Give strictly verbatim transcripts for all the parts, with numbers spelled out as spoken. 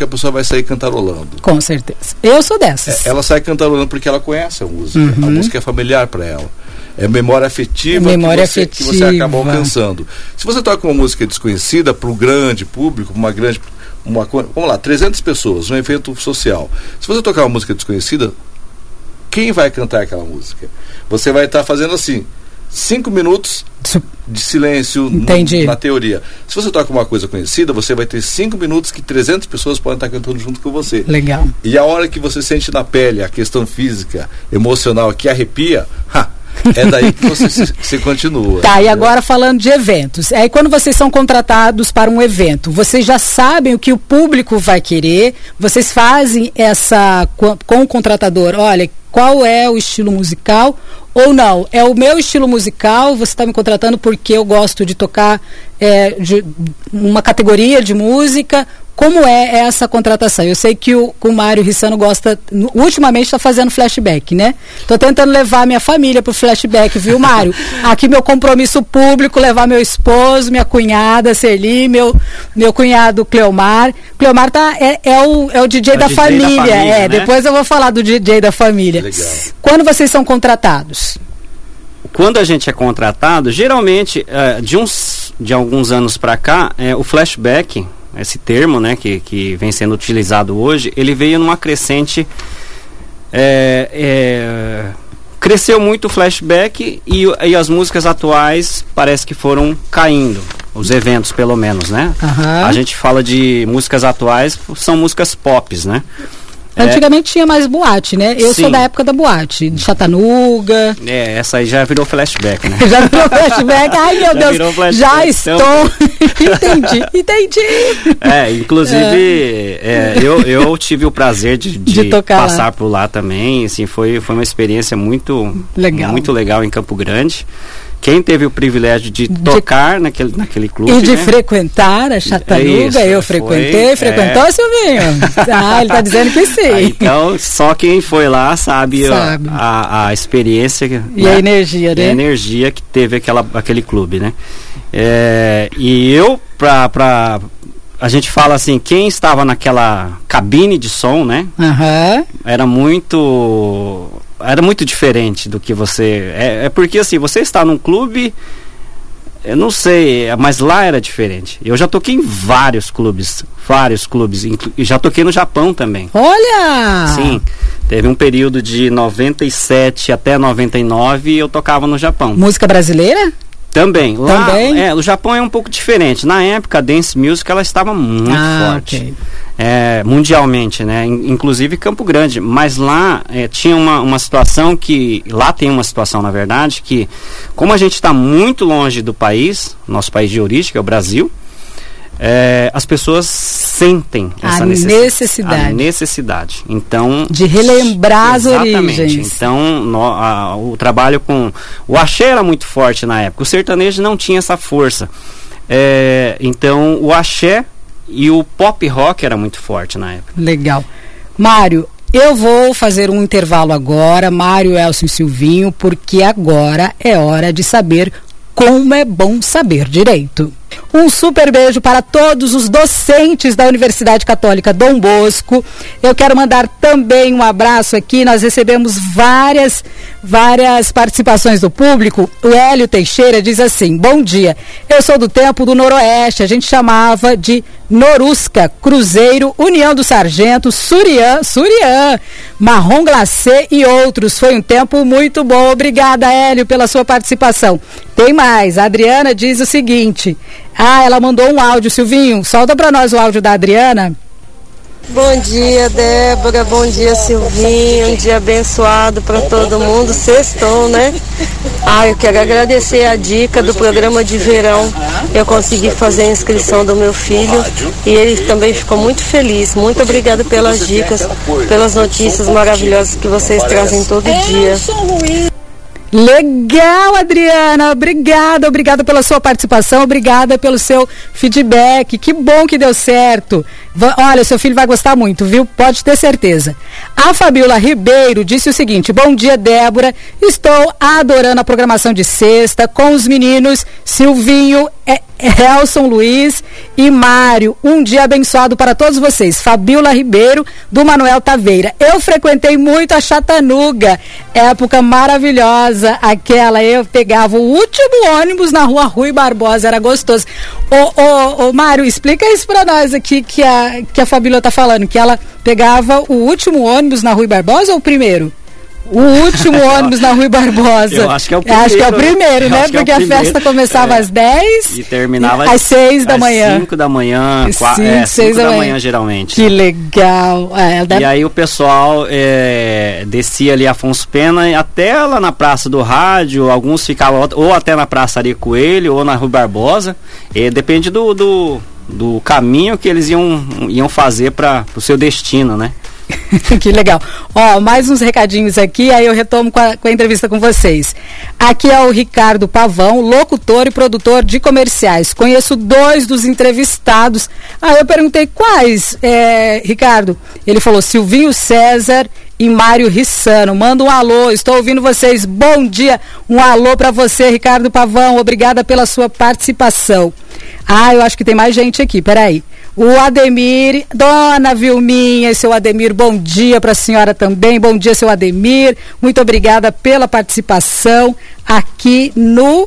música, a pessoa vai sair cantarolando. Com certeza. Eu sou dessas. É, ela sai cantarolando porque ela conhece a música. Uhum. A música é familiar para ela. É memória afetiva, é memória que, você, afetiva. que você acaba alcançando. Se você toca uma música desconhecida para o grande público, uma grande... Uma, vamos lá, trezentas pessoas, um evento social. Se você tocar uma música desconhecida, quem vai cantar aquela música? Você vai estar fazendo assim, cinco minutos de silêncio no, na teoria. Se você toca uma coisa conhecida, você vai ter cinco minutos que trezentas pessoas podem estar cantando junto com você. Legal. E a hora que você sente na pele a questão física, emocional, que arrepia, ha, é daí que você se, se continua. Tá, e agora falando de eventos. Aí quando vocês são contratados para um evento, vocês já sabem o que o público vai querer, vocês fazem essa com, com o contratador, olha, qual é o estilo musical, ou não, é o meu estilo musical, você está me contratando porque eu gosto de tocar é, de uma categoria de música. Como é essa contratação? Eu sei que o, o Mário Rissano gosta, ultimamente está fazendo flashback, né? Estou tentando levar minha família para o flashback, viu, Mário? Aqui meu compromisso público, levar meu esposo, minha cunhada Serli, meu, meu cunhado Cleomar. Cleomar tá, é, é, o, é o D J, é da, D J família, da família, é, né? Depois eu vou falar do D J da família. Legal. Quando vocês são contratados? Quando a gente é contratado, geralmente, é, de, uns, de alguns anos para cá, é, o flashback... esse termo, né, que, que vem sendo utilizado hoje, ele veio numa crescente, é, é, cresceu muito o flashback e, e as músicas atuais parece que foram caindo, os eventos pelo menos, né? Uhum. A gente fala de músicas atuais, são músicas pops, né? Antigamente é, tinha mais boate, né? Eu sim. sou da época da boate, de Chatanuga. É, essa aí já virou flashback, né? Já virou flashback, ai meu já Deus, já estou. Então... entendi, entendi. É, inclusive, é. É, eu, eu tive o prazer de, de, de passar lá. por lá também, assim, foi, foi uma experiência muito legal. muito legal em Campo Grande. Quem teve o privilégio de, de tocar naquele, naquele clube, e de né? frequentar a Chatanuga, isso, eu frequentei, foi, frequentou, é... Silvinho? Ah, ele está dizendo que sim. Ah, então, só quem foi lá sabe, sabe. A, a, a experiência e né? a energia, né? E a energia que teve aquela, aquele clube, né? É, e eu, pra, pra, a gente fala assim, quem estava naquela cabine de som, né? Uhum. Era muito... era muito diferente do que você... É, é porque assim, você está num clube, eu não sei, mas lá era diferente. Eu já toquei em vários clubes, vários clubes, e já toquei no Japão também. Olha! Sim, teve um período de noventa e sete até noventa e nove e eu tocava no Japão. Música brasileira? Também. Lá, Também? É, o Japão é um pouco diferente. Na época, a dance music, ela estava muito ah, forte. Okay. É, mundialmente, né? Inclusive Campo Grande. Mas lá é, tinha uma, uma situação que... Lá tem uma situação, na verdade, que como a gente está muito longe do país, nosso país de origem, que é o Brasil, é, as pessoas sentem essa a necessidade. necessidade. A necessidade. Então... de relembrar as exatamente. origens. Então, no, a, o trabalho com... O axé era muito forte na época. O sertanejo não tinha essa força. É, então, o axé e o pop rock era muito forte na época. Legal. Mário, eu vou fazer um intervalo agora, Mário, Elcio e Silvinho, porque agora é hora de saber como é bom saber direito. Um super beijo para todos os docentes da Universidade Católica Dom Bosco. Eu quero mandar também um abraço aqui. Nós recebemos várias, várias participações do público. O Hélio Teixeira diz assim: bom dia, eu sou do tempo do Noroeste, a gente chamava de Norusca, Cruzeiro, União do Sargento, Surian, Surian, Marrom Glacê e outros. Foi um tempo muito bom. Obrigada, Hélio, pela sua participação. Tem mais, a Adriana diz o seguinte: ah, ela mandou um áudio, Silvinho, solta pra nós o áudio da Adriana. Bom dia, Débora, bom dia, Silvinho, um dia abençoado para todo mundo, sextou, né? Ah, eu quero agradecer a dica do programa de verão, eu consegui fazer a inscrição do meu filho e ele também ficou muito feliz. Muito obrigada pelas dicas, pelas notícias maravilhosas que vocês trazem todo dia. Legal, Adriana, obrigada, obrigada pela sua participação, obrigada pelo seu feedback, que bom que deu certo. Va- Olha, seu filho vai gostar muito, viu? Pode ter certeza. A Fabiola Ribeiro disse o seguinte: bom dia, Débora. Estou adorando a programação de sexta com os meninos Silvinho, é, Elson Luiz e Mário. Um dia abençoado para todos vocês. Fabiola Ribeiro, do Manuel Taveira. Eu frequentei muito a Chatanuga, época maravilhosa, aquela. Eu pegava o último ônibus na rua Rui Barbosa, era gostoso. Ô, ô, ô Mário, explica isso pra nós aqui que a, que a Fabíola tá falando, que ela pegava o último ônibus na Rui Barbosa ou o primeiro? O último ônibus na Rui Barbosa. Eu acho que é o primeiro. Acho que é o primeiro, né? Porque é a festa começava é. às dez e terminava às seis da às manhã. cinco da manhã. Cinco, é, seis da da manhã, manhã, geralmente. Que legal. É, deve... E aí o pessoal é, descia ali Afonso Pena e até lá na Praça do Rádio, alguns ficavam ou até na Praça Ari Coelho ou na Rui Barbosa. E depende do, do, do caminho que eles iam, iam fazer para o seu destino, né? Que legal. Ó, mais uns recadinhos aqui, aí eu retomo com a, com a entrevista com vocês. Aqui é o Ricardo Pavão, locutor e produtor de comerciais. Conheço dois dos entrevistados. Aí eu perguntei quais, é, Ricardo. Ele falou Silvinho César e Mário Rissano. Manda um alô, estou ouvindo vocês. Bom dia. Um alô para você, Ricardo Pavão. Obrigada pela sua participação. Ah, eu acho que tem mais gente aqui, peraí. O Ademir, dona Vilminha e seu Ademir, bom dia para a senhora também. Bom dia, seu Ademir. Muito obrigada pela participação aqui no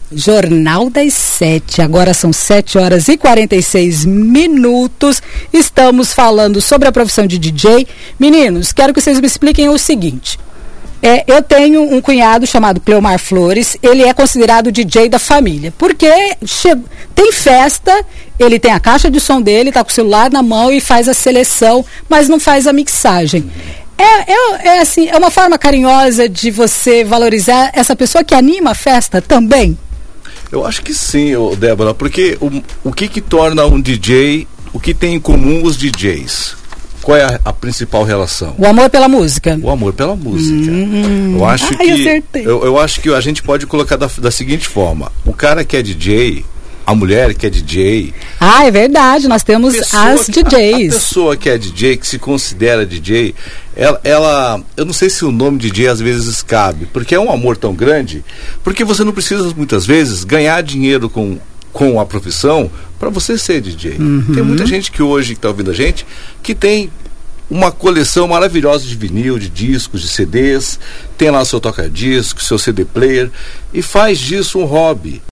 Jornal das Sete. Agora são sete horas e quarenta e seis minutos. Estamos falando sobre a profissão de D J. Meninos, quero que vocês me expliquem o seguinte. É, eu tenho um cunhado chamado Cleomar Flores, ele é considerado D J da família, porque che- tem festa, ele tem a caixa de som dele, tá com o celular na mão e faz a seleção, mas não faz a mixagem. É, é, é, assim, é uma forma carinhosa de você valorizar essa pessoa que anima a festa também? Eu acho que sim, ô, Débora, porque o, o que que torna um D J, o que tem em comum os D Js? Qual é a, a principal relação? O amor pela música. O amor pela música. Hum, eu acho ai, que eu, eu acho que a gente pode colocar da, da seguinte forma: o cara que é D J, a mulher que é D J. Ah, é verdade. Nós temos as que, D Js. A, a pessoa que é D J, que se considera D J, ela, ela, eu não sei se o nome D J às vezes cabe, porque é um amor tão grande, porque você não precisa muitas vezes ganhar dinheiro com com a profissão para você ser D J. Uhum. Tem muita gente que hoje que está ouvindo a gente que tem uma coleção maravilhosa de vinil, de discos, de C Ds, tem lá o seu toca-disco, seu C D player e faz disso um hobby.